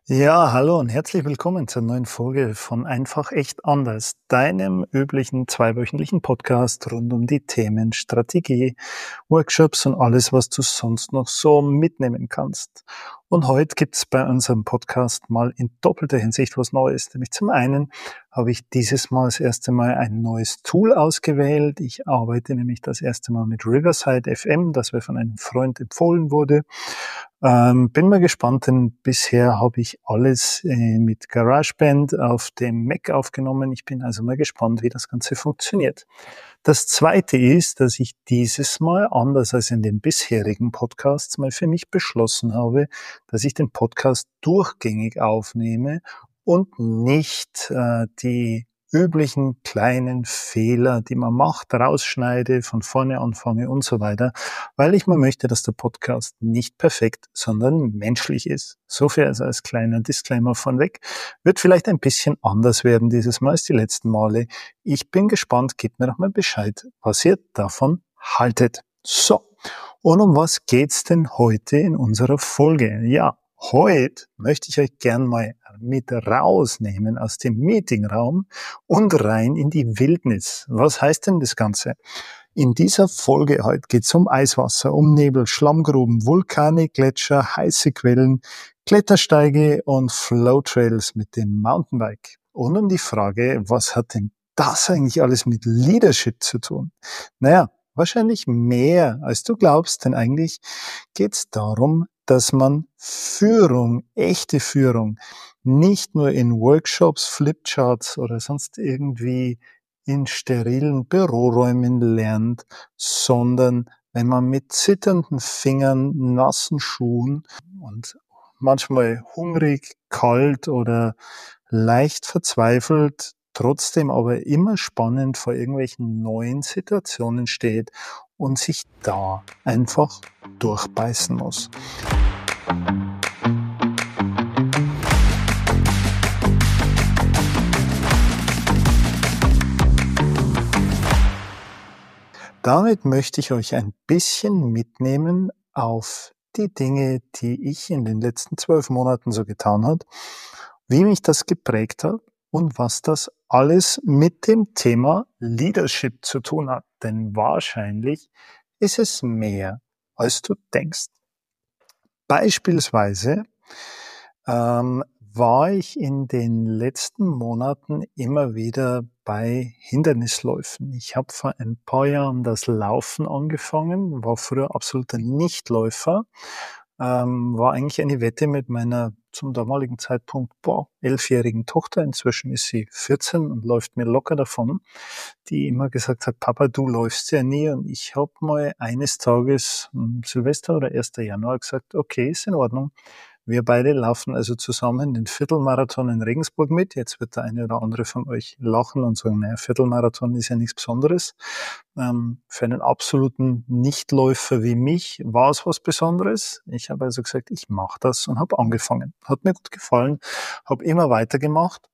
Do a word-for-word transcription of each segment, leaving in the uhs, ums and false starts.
Ja, hallo und herzlich willkommen zur neuen Folge von Einfach echt anders, deinem üblichen zweiwöchentlichen Podcast rund um die Themen Strategie, Workshops und alles, was du sonst noch so mitnehmen kannst. Und heute gibt's bei unserem Podcast mal in doppelter Hinsicht was Neues. Nämlich zum einen habe ich dieses Mal das erste Mal ein neues Tool ausgewählt. Ich arbeite nämlich das erste Mal mit Riverside F M, das mir von einem Freund empfohlen wurde. Ähm, bin mal gespannt, denn bisher habe ich alles äh, mit GarageBand auf dem Mac aufgenommen. Ich bin also mal gespannt, wie das Ganze funktioniert. Das Zweite ist, dass ich dieses Mal, anders als in den bisherigen Podcasts, mal für mich beschlossen habe, dass ich den Podcast durchgängig aufnehme und nicht äh, die üblichen kleinen Fehler, die man macht, rausschneide, von vorne anfange und so weiter, weil ich mal möchte, dass der Podcast nicht perfekt, sondern menschlich ist. So viel also als kleiner Disclaimer von weg. Wird vielleicht ein bisschen anders werden dieses Mal als die letzten Male. Ich bin gespannt, gebt mir doch mal Bescheid, was ihr davon haltet. So, und um was geht's denn heute in unserer Folge? Ja, heute möchte ich euch gern mal mit rausnehmen aus dem Meetingraum und rein in die Wildnis. Was heißt denn das Ganze? In dieser Folge heute geht es um Eiswasser, um Nebel, Schlammgruben, Vulkane, Gletscher, heiße Quellen, Klettersteige und Flowtrails mit dem Mountainbike. Und um die Frage, was hat denn das eigentlich alles mit Leadership zu tun? Naja, wahrscheinlich mehr, als du glaubst, denn eigentlich geht es darum, dass man Führung, echte Führung, nicht nur in Workshops, Flipcharts oder sonst irgendwie in sterilen Büroräumen lernt, sondern wenn man mit zitternden Fingern, nassen Schuhen und manchmal hungrig, kalt oder leicht verzweifelt, trotzdem aber immer spannend vor irgendwelchen neuen Situationen steht und sich da einfach durchbeißen muss. Damit möchte ich euch ein bisschen mitnehmen auf die Dinge, die ich in den letzten zwölf Monaten so getan habe, wie mich das geprägt hat und was das alles mit dem Thema Leadership zu tun hat. Denn wahrscheinlich ist es mehr, als du denkst. Beispielsweise ähm, war ich in den letzten Monaten immer wieder bei Hindernisläufen. Ich habe vor ein paar Jahren das Laufen angefangen, war früher absoluter Nichtläufer, ähm, war eigentlich eine Wette mit meiner zum damaligen Zeitpunkt boah, elfjährigen Tochter. Inzwischen ist sie vierzehn und läuft mir locker davon, die immer gesagt hat, Papa, du läufst ja nie. Und ich habe mal eines Tages, Silvester oder erster Januar, gesagt, okay, ist in Ordnung. Wir beide laufen also zusammen den Viertelmarathon in Regensburg mit. Jetzt wird der eine oder andere von euch lachen und sagen, naja, Viertelmarathon ist ja nichts Besonderes. Ähm, für einen absoluten Nichtläufer wie mich war es was Besonderes. Ich habe also gesagt, ich mache das und habe angefangen. Hat mir gut gefallen, habe immer weitergemacht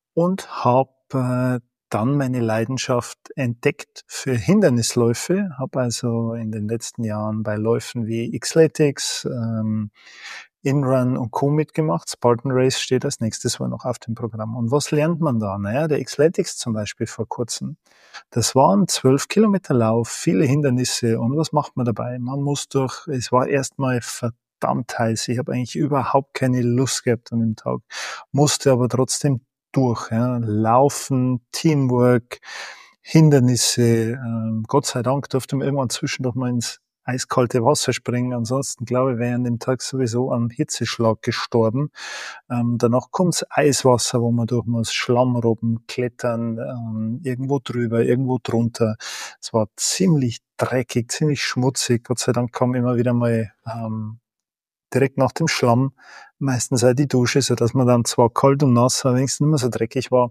und habe äh, dann meine Leidenschaft entdeckt für Hindernisläufe, habe also in den letzten Jahren bei Läufen wie Xletics, ähm, Inrun und Co. mitgemacht. Spartan Race steht als nächstes Mal noch auf dem Programm. Und was lernt man da? Naja, der Xletics zum Beispiel vor kurzem, das war ein zwölf Kilometer Lauf, viele Hindernisse. Und was macht man dabei? Man muss durch, es war erstmal verdammt heiß. Ich habe eigentlich überhaupt keine Lust gehabt an dem Tag, musste aber trotzdem durch. Ja. Laufen, Teamwork, Hindernisse. Ähm, Gott sei Dank durfte man irgendwann zwischendurch mal ins eiskalte Wasser springen. Ansonsten, glaube ich, wäre ich an dem Tag sowieso am Hitzeschlag gestorben. Ähm, danach kommt's Eiswasser, wo man durch muss, Schlammroben, klettern, ähm, irgendwo drüber, irgendwo drunter. Es war ziemlich dreckig, ziemlich schmutzig. Gott sei Dank kam immer wieder mal ähm, direkt nach dem Schlamm meistens auch die Dusche, so dass man dann zwar kalt und nass, aber wenigstens nicht mehr so dreckig war.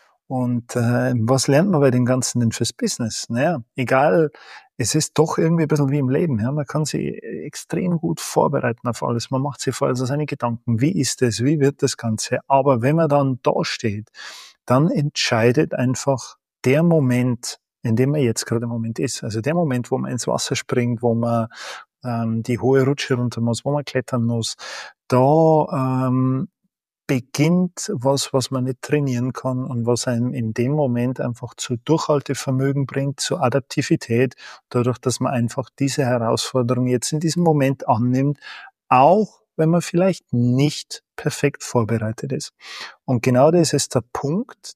Und äh, was lernt man bei dem Ganzen denn fürs Business? Naja, egal, es ist doch irgendwie ein bisschen wie im Leben. Ja? Man kann sich extrem gut vorbereiten auf alles. Man macht sich vorher also seine Gedanken, wie ist es, wie wird das Ganze. Aber wenn man dann da steht, dann entscheidet einfach der Moment, in dem man jetzt gerade im Moment ist. Also der Moment, wo man ins Wasser springt, wo man ähm, die hohe Rutsche runter muss, wo man klettern muss. Da ähm, beginnt was, was man nicht trainieren kann und was einem in dem Moment einfach zu Durchhaltevermögen bringt, zu Adaptivität, dadurch, dass man einfach diese Herausforderung jetzt in diesem Moment annimmt, auch wenn man vielleicht nicht perfekt vorbereitet ist. Und genau das ist der Punkt,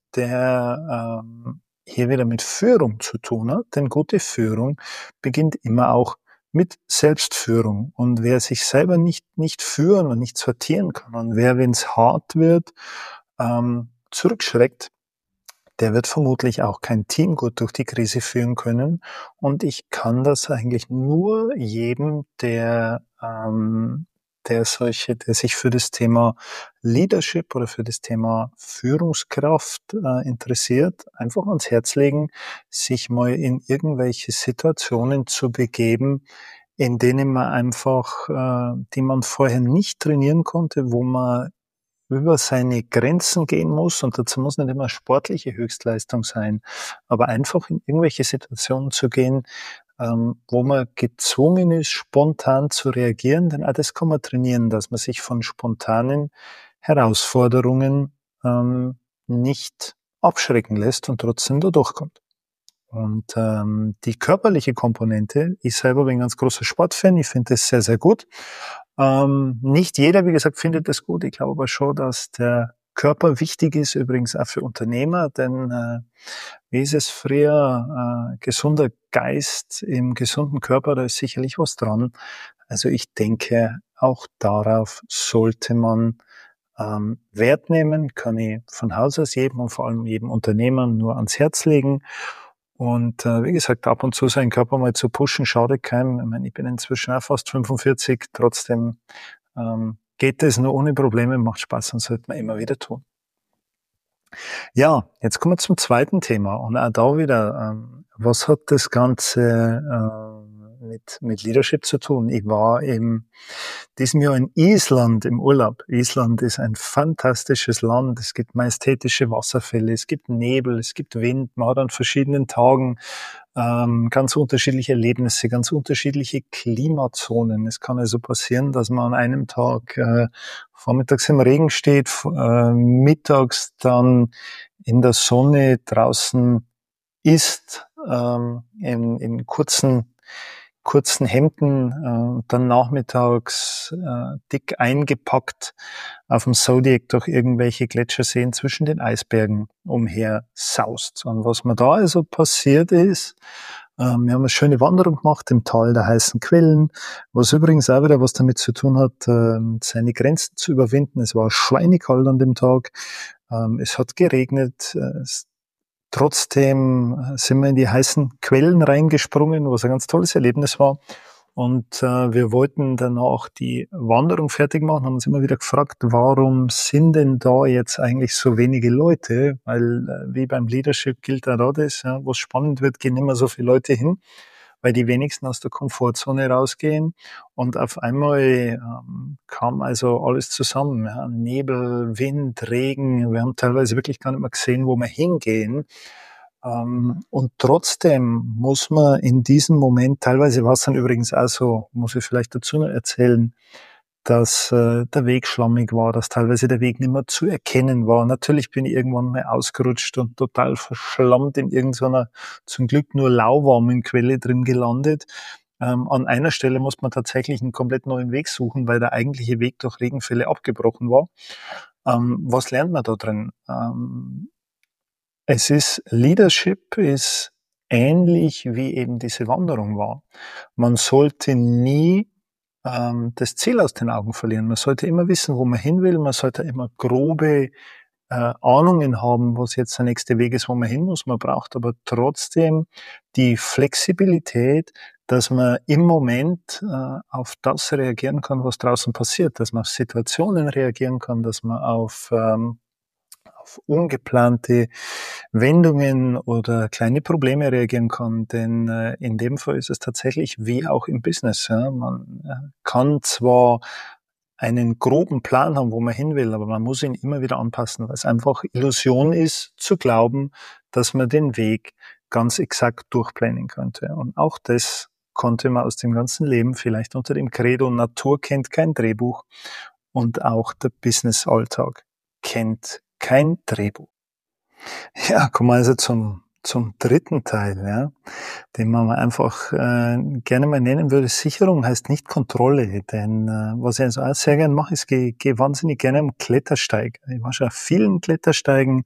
der ähm, hier wieder mit Führung zu tun hat, denn gute Führung beginnt immer auch mit Selbstführung. Und wer sich selber nicht, nicht führen und nicht sortieren kann und wer, wenn es hart wird, ähm, zurückschreckt, der wird vermutlich auch kein Team gut durch die Krise führen können. Und ich kann das eigentlich nur jedem, der, ähm, der solche, der sich für das Thema Leadership oder für das Thema Führungskraft äh, interessiert, einfach ans Herz legen, sich mal in irgendwelche Situationen zu begeben, in denen man einfach, äh, die man vorher nicht trainieren konnte, wo man über seine Grenzen gehen muss, und dazu muss nicht immer sportliche Höchstleistung sein, aber einfach in irgendwelche Situationen zu gehen, ähm, wo man gezwungen ist, spontan zu reagieren, denn auch das kann man trainieren, dass man sich von spontanen Herausforderungen ähm, nicht abschrecken lässt und trotzdem da durchkommt. Und ähm, die körperliche Komponente, ich selber bin ein ganz großer Sportfan, ich finde das sehr, sehr gut. Ähm, nicht jeder, wie gesagt, findet das gut. Ich glaube aber schon, dass der Körper wichtig ist, übrigens auch für Unternehmer, denn äh, wie ist es früher, äh, gesunder Geist im gesunden Körper, da ist sicherlich was dran. Also ich denke, auch darauf sollte man ähm, Wert nehmen, kann ich von Haus aus jedem und vor allem jedem Unternehmer nur ans Herz legen. Und äh, wie gesagt, ab und zu seinen Körper mal zu pushen, schadet keinem. Ich meine, ich bin inzwischen auch fast fünfundvierzig, trotzdem ähm, geht es nur ohne Probleme, macht Spaß und sollte man immer wieder tun. Ja, jetzt kommen wir zum zweiten Thema. Und auch da wieder, ähm, was hat das Ganze ähm, mit, mit Leadership zu tun? Ich war im diesem Jahr in Island im Urlaub. Island ist ein fantastisches Land. Es gibt majestätische Wasserfälle, es gibt Nebel, es gibt Wind. Man hat an verschiedenen Tagen ähm, ganz unterschiedliche Erlebnisse, ganz unterschiedliche Klimazonen. Es kann also passieren, dass man an einem Tag äh, vormittags im Regen steht, äh, mittags dann in der Sonne draußen ist, ähm, in, in kurzen kurzen Hemden, äh, dann nachmittags äh, dick eingepackt auf dem Zodiac durch irgendwelche Gletscherseen zwischen den Eisbergen umher saust. Und was mir da also passiert ist, äh, wir haben eine schöne Wanderung gemacht im Tal der heißen Quellen, was übrigens auch wieder was damit zu tun hat, äh, seine Grenzen zu überwinden. Es war schweinekalt an dem Tag, ähm, es hat geregnet, äh, es Trotzdem sind wir in die heißen Quellen reingesprungen, was ein ganz tolles Erlebnis war. Und äh, wir wollten dann auch die Wanderung fertig machen, haben uns immer wieder gefragt, warum sind denn da jetzt eigentlich so wenige Leute? Weil äh, wie beim Leadership gilt auch da das, ja, wo es spannend wird, gehen immer so viele Leute hin, weil die wenigsten aus der Komfortzone rausgehen. Und auf einmal ähm, kam also alles zusammen. Ja. Nebel, Wind, Regen. Wir haben teilweise wirklich gar nicht mehr gesehen, wo wir hingehen. Ähm, und trotzdem muss man in diesem Moment, teilweise war es dann übrigens auch so, muss ich vielleicht dazu noch erzählen, dass äh, der Weg schlammig war, dass teilweise der Weg nicht mehr zu erkennen war. Natürlich bin ich irgendwann mal ausgerutscht und total verschlammt in irgendeiner, zum Glück nur lauwarmen Quelle drin gelandet. Ähm, an einer Stelle muss man tatsächlich einen komplett neuen Weg suchen, weil der eigentliche Weg durch Regenfälle abgebrochen war. Ähm, was lernt man da drin? Ähm, es ist, Leadership ist ähnlich wie eben diese Wanderung war. Man sollte nie ähm, das Ziel aus den Augen verlieren. Man sollte immer wissen, wo man hin will. Man sollte immer grobe äh, Ahnungen haben, was jetzt der nächste Weg ist, wo man hin muss. Man braucht aber trotzdem die Flexibilität, dass man im Moment äh, auf das reagieren kann, was draußen passiert, dass man auf Situationen reagieren kann, dass man auf ähm, auf ungeplante Wendungen oder kleine Probleme reagieren kann. Denn äh, in dem Fall ist es tatsächlich wie auch im Business. Ja? Man äh, kann zwar einen groben Plan haben, wo man hin will, aber man muss ihn immer wieder anpassen, weil es einfach Illusion ist, zu glauben, dass man den Weg ganz exakt durchplanen könnte. Und auch das konnte man aus dem ganzen Leben vielleicht unter dem Credo Natur kennt kein Drehbuch und auch der Business-Alltag kennt kein Drehbuch. Ja, kommen wir also zum, zum dritten Teil, ja, den man einfach äh, gerne mal nennen würde. Sicherung heißt nicht Kontrolle, denn äh, was ich also auch sehr gerne mache, ist, gehe geh wahnsinnig gerne am Klettersteig. Ich war schon auf vielen Klettersteigen,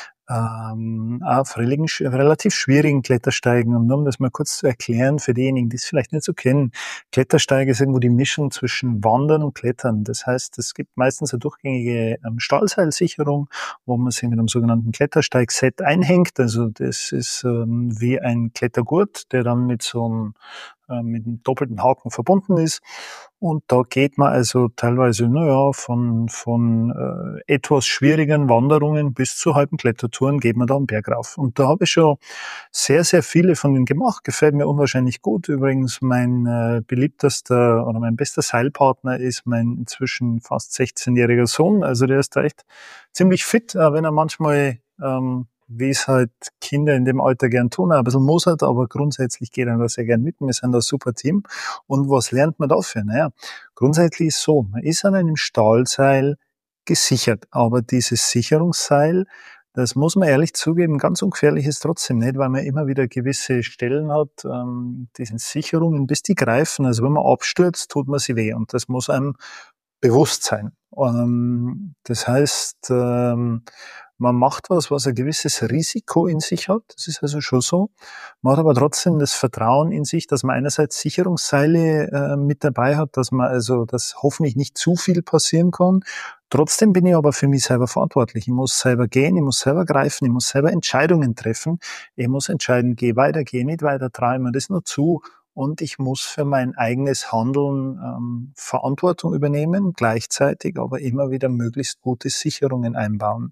ähm, auf relativ schwierigen Klettersteigen. Und nur um das mal kurz zu erklären für diejenigen, die es vielleicht nicht so kennen, Klettersteige ist irgendwo die Mischung zwischen Wandern und Klettern. Das heißt, es gibt meistens eine durchgängige ähm, Stahlseilsicherung, wo man sich mit einem sogenannten Klettersteig-Set einhängt. Also das ist ähm, wie ein Klettergurt, der dann mit so einem äh, mit einem doppelten Haken verbunden ist. Und da geht man also teilweise, naja, von, von äh, etwas schwierigen Wanderungen bis zu halben Klettertouren geht man da einen Berg rauf. Und da habe ich schon sehr, sehr viele von denen gemacht. Gefällt mir unwahrscheinlich gut. Übrigens, mein äh, beliebtester oder mein bester Seilpartner ist mein inzwischen fast sechzehnjähriger Sohn. Also der ist da echt ziemlich fit, auch wenn er manchmal ähm, wie es halt Kinder in dem Alter gern tun, ein bisschen mosert, aber grundsätzlich geht er da sehr gern mit. Wir sind ein super Team. Und was lernt man dafür? Naja, grundsätzlich ist so, man ist an einem Stahlseil gesichert, aber dieses Sicherungsseil, das muss man ehrlich zugeben, ganz ungefährlich ist trotzdem nicht, weil man immer wieder gewisse Stellen hat, ähm, diesen Sicherungen, bis die greifen. Also wenn man abstürzt, tut man sie weh und das muss einem bewusst sein. Ähm, das heißt, ähm, man macht was, was ein gewisses Risiko in sich hat. Das ist also schon so. Man hat aber trotzdem das Vertrauen in sich, dass man einerseits Sicherungsseile äh, mit dabei hat, dass man also, dass hoffentlich nicht zu viel passieren kann. Trotzdem bin ich aber für mich selber verantwortlich. Ich muss selber gehen, ich muss selber greifen, ich muss selber Entscheidungen treffen. Ich muss entscheiden, geh weiter, geh nicht weiter, traue mir das nur zu. Und ich muss für mein eigenes Handeln ähm, Verantwortung übernehmen, gleichzeitig aber immer wieder möglichst gute Sicherungen einbauen.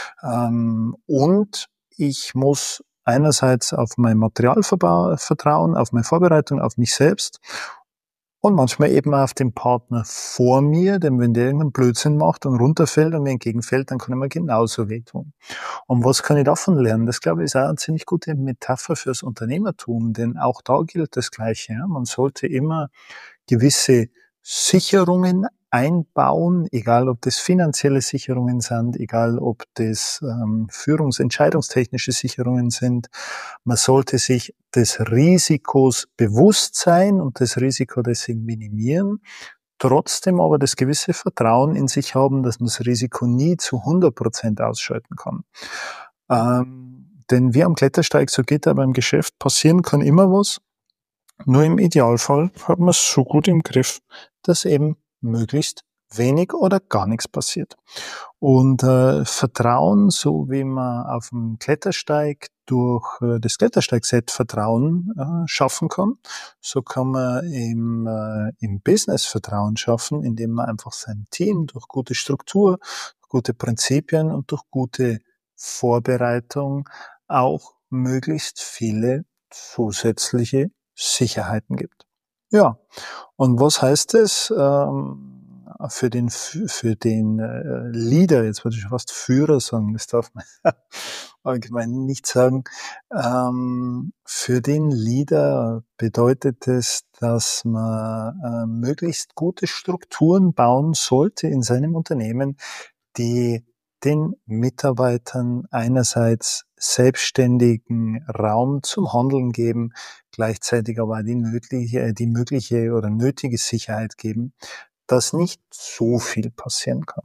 Ähm, und ich muss einerseits auf mein Material vertrauen, auf meine Vorbereitung, auf mich selbst und manchmal eben auf den Partner vor mir, denn wenn der irgendeinen Blödsinn macht und runterfällt und mir entgegenfällt, dann kann er mir genauso wehtun. Und was kann ich davon lernen? Das, glaube ich, ist auch eine ziemlich gute Metapher fürs Unternehmertum, denn auch da gilt das Gleiche. Ja? Man sollte immer gewisse Sicherungen einbauen, egal ob das finanzielle Sicherungen sind, egal ob das ähm, führungsentscheidungstechnische Sicherungen sind. Man sollte sich des Risikos bewusst sein und das Risiko deswegen minimieren, trotzdem aber das gewisse Vertrauen in sich haben, dass man das Risiko nie zu hundert Prozent ausschalten kann. Ähm, denn wie am Klettersteig, so geht aber im Geschäft, passieren kann immer was. Nur im Idealfall hat man es so gut im Griff, dass eben möglichst wenig oder gar nichts passiert. Und äh, Vertrauen, so wie man auf dem Klettersteig durch äh, das Klettersteigset Vertrauen äh, schaffen kann, so kann man im, äh, im Business Vertrauen schaffen, indem man einfach sein Team durch gute Struktur, gute Prinzipien und durch gute Vorbereitung auch möglichst viele zusätzliche Sicherheiten gibt. Ja, und was heißt es ähm, für den für den äh, Leader? Jetzt würde ich fast Führer sagen, das darf man allgemein nicht sagen. Ähm, für den Leader bedeutet es, dass man äh, möglichst gute Strukturen bauen sollte in seinem Unternehmen, die den Mitarbeitern einerseits selbstständigen Raum zum Handeln geben, gleichzeitig aber die mögliche, die mögliche oder nötige Sicherheit geben, dass nicht so viel passieren kann.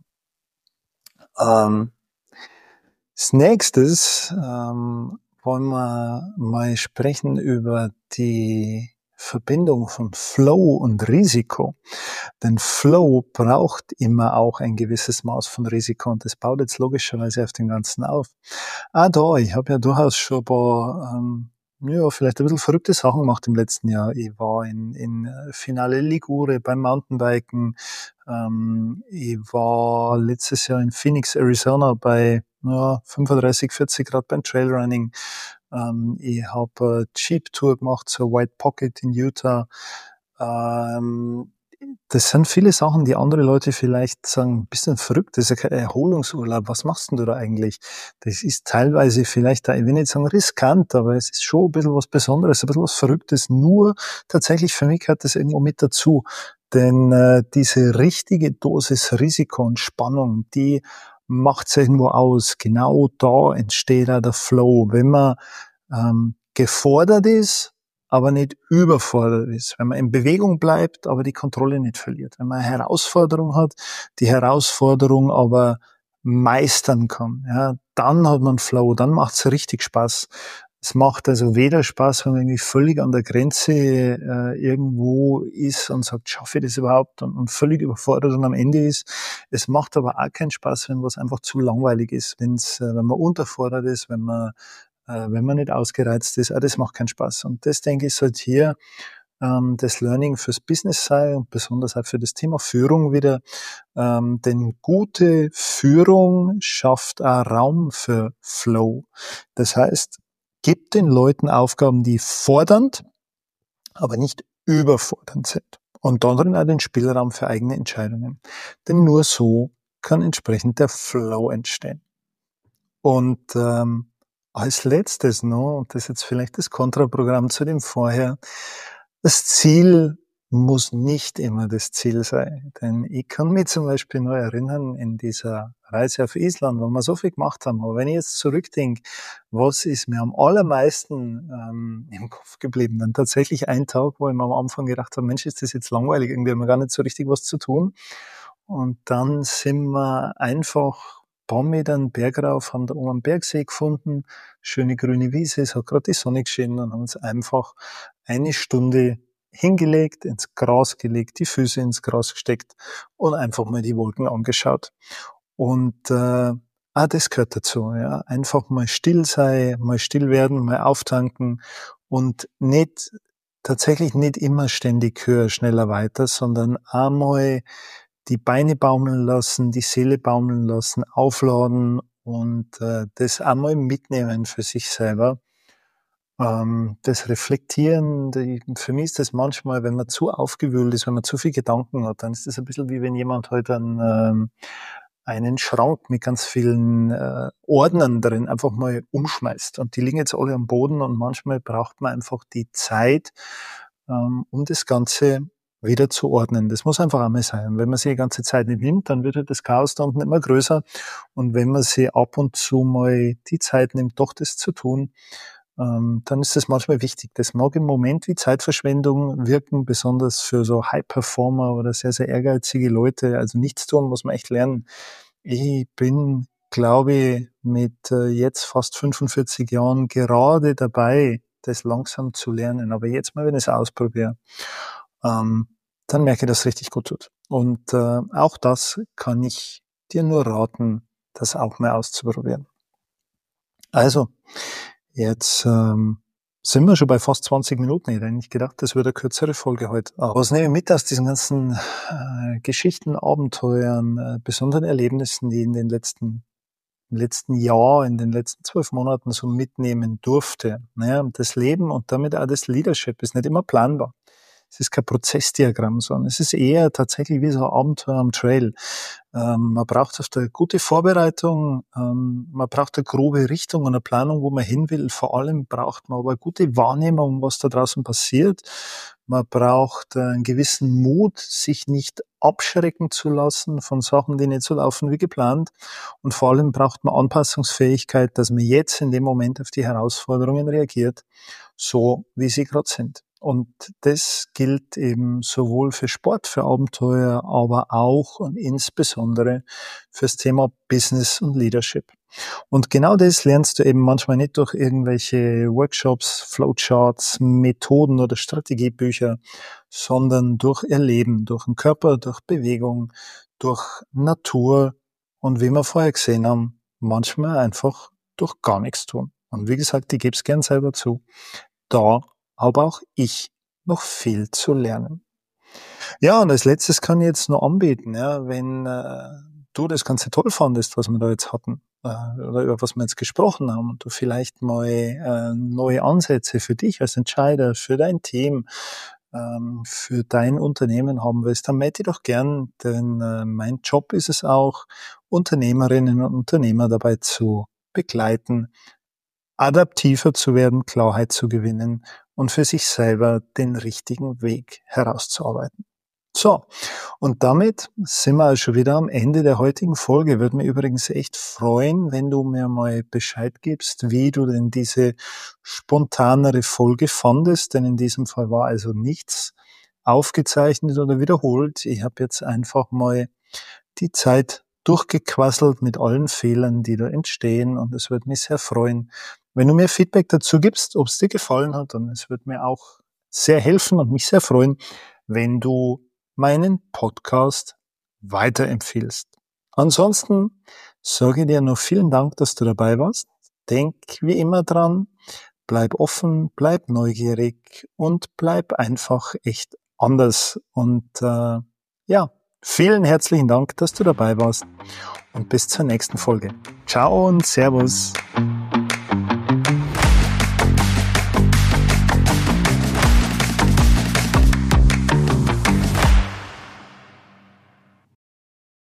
Ähm, als nächstes ähm, wollen wir mal sprechen über die Verbindung von Flow und Risiko. Denn Flow braucht immer auch ein gewisses Maß von Risiko und das baut jetzt logischerweise auf den Ganzen auf. Ah da, ich habe ja durchaus schon ein paar, ähm, ja, vielleicht ein bisschen verrückte Sachen gemacht im letzten Jahr. Ich war in, in Finale Ligure beim Mountainbiken. Ähm, ich war letztes Jahr in Phoenix, Arizona bei ja, fünfunddreißig, vierzig Grad beim Trailrunning. Ähm, ich habe eine Jeep-Tour gemacht zur White Pocket in Utah. Ähm, das sind viele Sachen, die andere Leute vielleicht sagen, bist du denn verrückt, das ist ja kein Erholungsurlaub, was machst denn du da eigentlich? Das ist teilweise vielleicht, ich will nicht sagen riskant, aber es ist schon ein bisschen was Besonderes, ein bisschen was Verrücktes, nur tatsächlich für mich gehört das irgendwo mit dazu. Denn äh, diese richtige Dosis Risiko und Spannung, die macht's irgendwo aus. Genau da entsteht auch der Flow, wenn man ähm, gefordert ist, aber nicht überfordert ist. Wenn man in Bewegung bleibt, aber die Kontrolle nicht verliert. Wenn man eine Herausforderung hat, die Herausforderung aber meistern kann, ja, dann hat man Flow, dann macht's richtig Spaß. Es macht also weder Spaß, wenn man irgendwie völlig an der Grenze äh, irgendwo ist und sagt, schaffe ich das überhaupt, und, und völlig überfordert und am Ende ist. Es macht aber auch keinen Spaß, wenn was einfach zu langweilig ist, wenn's, äh, wenn man unterfordert ist, wenn man äh, wenn man nicht ausgereizt ist. Auch das macht keinen Spaß. Und das, denke ich, sollte hier ähm, das Learning fürs Business sein und besonders auch für das Thema Führung wieder. Ähm, denn gute Führung schafft auch Raum für Flow. Das heißt, gibt den Leuten Aufgaben, die fordernd, aber nicht überfordernd sind. Und darin auch den Spielraum für eigene Entscheidungen. Denn nur so kann entsprechend der Flow entstehen. Und ähm, als letztes noch, und das ist jetzt vielleicht das Kontraprogramm zu dem vorher, das Ziel muss nicht immer das Ziel sein. Denn ich kann mich zum Beispiel noch erinnern, in dieser Reise auf Island, wo wir so viel gemacht haben. Aber wenn ich jetzt zurückdenke, was ist mir am allermeisten ähm, im Kopf geblieben? Dann tatsächlich ein Tag, wo ich mir am Anfang gedacht habe, Mensch, ist das jetzt langweilig, irgendwie haben wir gar nicht so richtig was zu tun. Und dann sind wir einfach ein paar Meter einen Berg rauf, haben da oben einen Bergsee gefunden, schöne grüne Wiese, es hat gerade die Sonne geschienen und haben uns einfach eine Stunde hingelegt, ins Gras gelegt, die Füße ins Gras gesteckt und einfach mal die Wolken angeschaut. Und äh, auch das gehört dazu, ja. Einfach mal still sein, mal still werden, mal auftanken und nicht, tatsächlich nicht immer ständig höher, schneller, weiter, sondern einmal die Beine baumeln lassen, die Seele baumeln lassen, aufladen und äh, das einmal mitnehmen für sich selber. Ähm, das Reflektieren, die, für mich ist das manchmal, wenn man zu aufgewühlt ist, wenn man zu viel Gedanken hat, dann ist das ein bisschen wie wenn jemand halt einen, ähm, einen Schrank mit ganz vielen äh, Ordnern drin einfach mal umschmeißt. Und die liegen jetzt alle am Boden und manchmal braucht man einfach die Zeit, ähm, um das Ganze wieder zu ordnen. Das muss einfach einmal sein. Und wenn man sich die ganze Zeit nicht nimmt, dann wird halt das Chaos da unten immer größer. Und wenn man sich ab und zu mal die Zeit nimmt, doch das zu tun, ähm, dann ist das manchmal wichtig. Das mag im Moment wie Zeitverschwendung wirken, besonders für so High-Performer oder sehr, sehr ehrgeizige Leute. Also nichts tun muss man echt lernen. Ich bin, glaube ich, mit äh, jetzt fast fünfundvierzig Jahren gerade dabei, das langsam zu lernen. Aber jetzt mal, wenn ich es ausprobiere, ähm, dann merke ich, dass es richtig gut tut. Und äh, auch das kann ich dir nur raten, das auch mal auszuprobieren. Also, jetzt ähm, sind wir schon bei fast zwanzig Minuten. Ich hätte eigentlich gedacht, das wird eine kürzere Folge heute. Aber was nehme ich mit aus diesen ganzen äh, Geschichten, Abenteuern, äh, besonderen Erlebnissen, die ich in den letzten im letzten Jahr, in den letzten zwölf Monaten so mitnehmen durfte? Naja, das Leben und damit auch das Leadership ist nicht immer planbar. Es ist kein Prozessdiagramm, sondern es ist eher tatsächlich wie so ein Abenteuer am Trail. Ähm, man braucht oft eine gute Vorbereitung, ähm, man braucht eine grobe Richtung und eine Planung, wo man hin will. Vor allem braucht man aber eine gute Wahrnehmung, was da draußen passiert. Man braucht einen gewissen Mut, sich nicht abschrecken zu lassen von Sachen, die nicht so laufen wie geplant. Und vor allem braucht man Anpassungsfähigkeit, dass man jetzt in dem Moment auf die Herausforderungen reagiert, so wie sie gerade sind. Und das gilt eben sowohl für Sport, für Abenteuer, aber auch und insbesondere fürs Thema Business und Leadership. Und genau das lernst du eben manchmal nicht durch irgendwelche Workshops, Flowcharts, Methoden oder Strategiebücher, sondern durch Erleben, durch den Körper, durch Bewegung, durch Natur und wie wir vorher gesehen haben, manchmal einfach durch gar nichts tun. Und wie gesagt, ich gebe es gern selber zu. Da habe auch ich noch viel zu lernen. Ja, und als Letztes kann ich jetzt noch anbieten, ja, wenn äh, du das Ganze toll fandest, was wir da jetzt hatten, äh, oder über was wir jetzt gesprochen haben, und du vielleicht mal äh, neue Ansätze für dich als Entscheider, für dein Team, ähm, für dein Unternehmen haben willst, dann melde dich doch gern, denn äh, mein Job ist es auch, Unternehmerinnen und Unternehmer dabei zu begleiten, adaptiver zu werden, Klarheit zu gewinnen und für sich selber den richtigen Weg herauszuarbeiten. So, und damit sind wir schon wieder am Ende der heutigen Folge. Würde mich übrigens echt freuen, wenn du mir mal Bescheid gibst, wie du denn diese spontanere Folge fandest, denn in diesem Fall war also nichts aufgezeichnet oder wiederholt. Ich habe jetzt einfach mal die Zeit durchgequasselt mit allen Fehlern, die da entstehen, und es würde mich sehr freuen, wenn du mir Feedback dazu gibst, ob es dir gefallen hat, und es würde mir auch sehr helfen und mich sehr freuen, wenn du meinen Podcast weiterempfiehlst. Ansonsten sage ich dir noch vielen Dank, dass du dabei warst. Denk wie immer dran, bleib offen, bleib neugierig und bleib einfach echt anders. Und äh, ja, vielen herzlichen Dank, dass du dabei warst, und bis zur nächsten Folge. Ciao und Servus.